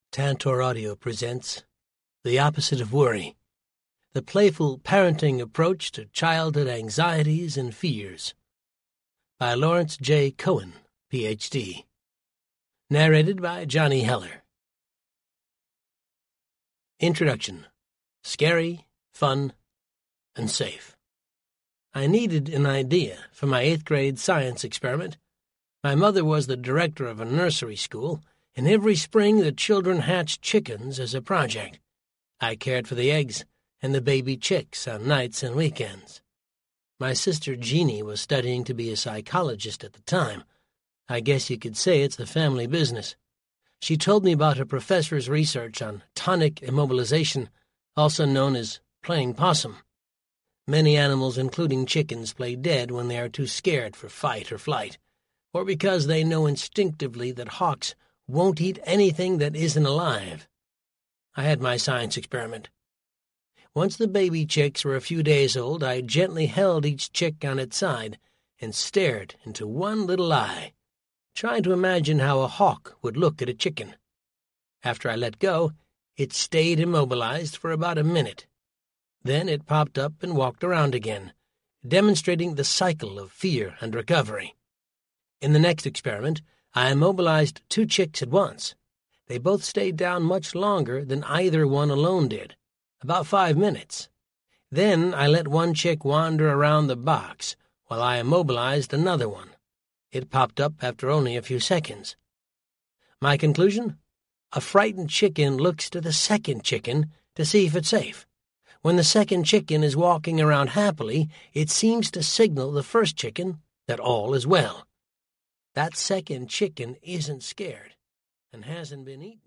Tantor Audio presents The Opposite of Worry, the playful parenting approach to childhood anxieties and fears, by Lawrence J. Cohen, Ph.D. Narrated by Johnny Heller. Introduction. Scary, fun, and safe. I needed an idea for my 8th grade science experiment. My mother was the director of a nursery school, and every spring the children hatched chickens as a project. I cared for the eggs and the baby chicks on nights and weekends. My sister Jeannie was studying to be a psychologist at the time. I guess you could say it's the family business. She told me about a professor's research on tonic immobilization, also known as playing possum. Many animals, including chickens, play dead when they are too scared for fight or flight, or because they know instinctively that hawks won't eat anything that isn't alive. I had my science experiment. Once the baby chicks were a few days old, I gently held each chick on its side and stared into one little eye, trying to imagine how a hawk would look at a chicken. After I let go, it stayed immobilized for about a minute. Then it popped up and walked around again, demonstrating the cycle of fear and recovery. In the next experiment, I immobilized 2 chicks at once. They both stayed down much longer than either one alone did, about 5 minutes. Then I let one chick wander around the box while I immobilized another one. It popped up after only a few seconds. My conclusion? A frightened chicken looks to the second chicken to see if it's safe. When the second chicken is walking around happily, it seems to signal the first chicken that all is well. That second chicken isn't scared and hasn't been eaten.